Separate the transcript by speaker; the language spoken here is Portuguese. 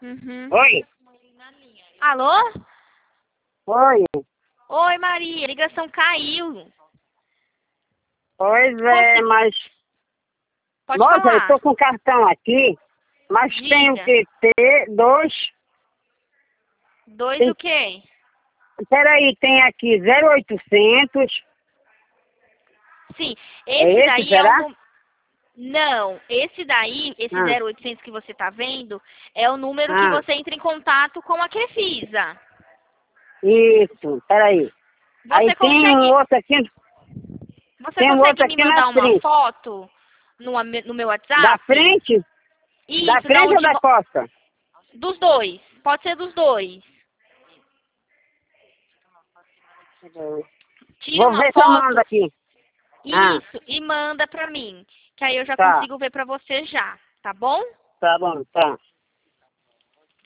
Speaker 1: Uhum.
Speaker 2: Oi?
Speaker 1: Alô?
Speaker 2: Oi?
Speaker 1: Oi, Maria, a ligação caiu.
Speaker 2: Pois é, mas...
Speaker 1: Pode
Speaker 2: Moça, eu
Speaker 1: falar.
Speaker 2: tô com cartão aqui, mas tenho
Speaker 1: Diga.
Speaker 2: que ter dois...
Speaker 1: Dois
Speaker 2: Tem...
Speaker 1: o quê?
Speaker 2: Peraí, tem aqui 0800...
Speaker 1: Sim,
Speaker 2: É
Speaker 1: esse
Speaker 2: esse,
Speaker 1: daí é o
Speaker 2: será?
Speaker 1: número... Não, esse daí, esse
Speaker 2: Ah,
Speaker 1: 0800 que você tá vendo, é o número que
Speaker 2: ah,
Speaker 1: você entra em contato com a Crefisa.
Speaker 2: isso, peraí. Aí
Speaker 1: Você
Speaker 2: tem um
Speaker 1: consegue,
Speaker 2: outro aqui,
Speaker 1: você
Speaker 2: tem um
Speaker 1: consegue
Speaker 2: outro
Speaker 1: me
Speaker 2: aqui na
Speaker 1: mandar uma
Speaker 2: frente.
Speaker 1: foto no meu
Speaker 2: Da
Speaker 1: WhatsApp?
Speaker 2: frente? Da
Speaker 1: Isso, da
Speaker 2: frente ou
Speaker 1: onde...
Speaker 2: da costa?
Speaker 1: Dos dois. Pode ser dos dois. Tira
Speaker 2: Vou
Speaker 1: uma
Speaker 2: ver se eu mando
Speaker 1: foto,
Speaker 2: aqui. Ah,
Speaker 1: isso, e manda pra mim. Que aí eu já
Speaker 2: tá,
Speaker 1: consigo ver pra você já, tá bom?
Speaker 2: tá bom, tá.